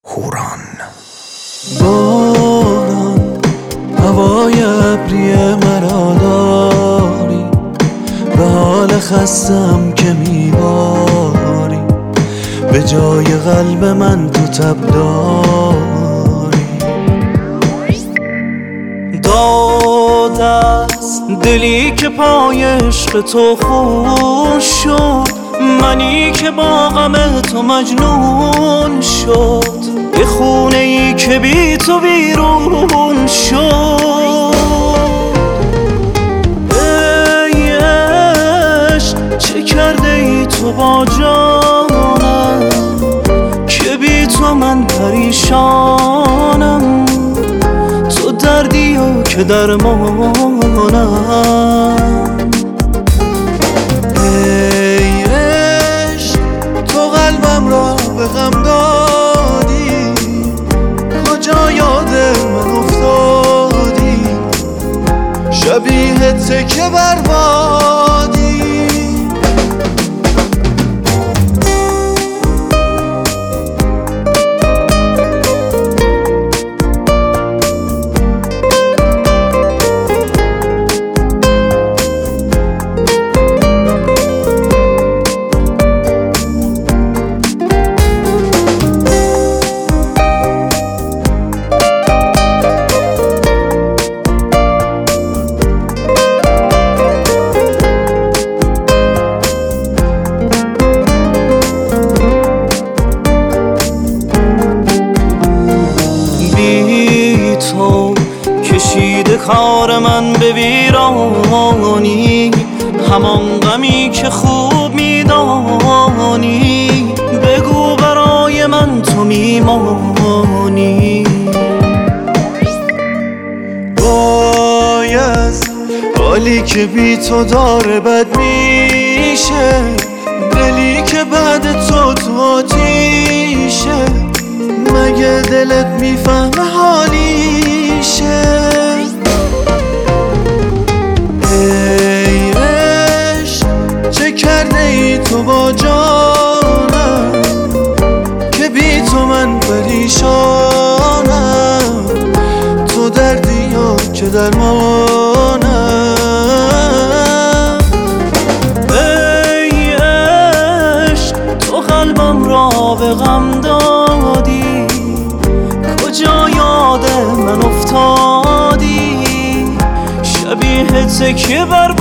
هوران. باران هوای ابری مرا داری، به حال خستم که میباری، به جای قلب من تو تب داری. داد است دلی که پای عشق تو خون شد، منی که با غم تو مجنون شد، به خونه ای که بی تو بیرون شد. ای عشق چه کرده ای تو با جانم، که بی تو من پریشانم، تو دردی و که درمانم. ای عشق تو قلبم را به غم دادی، کجا یاد من افتادی، شبیه تکه بر بادی. کشیده کار من به ویرانی، همان غمی که خوب میدانی، بگو برای من تو میمانی. باید حالی که بی تو داره بد میشه، دلی که بعد تو آتیشه، مگه دلت میفهمه حالیشه؟ ای عشق چه کرده ای تو با جانم، که بی تو من پریشانم، تو دردی ها که درمانم. ای عشق تو قلبم را به غم دادی، کجا یاد من افتادی، شبیه تکه بر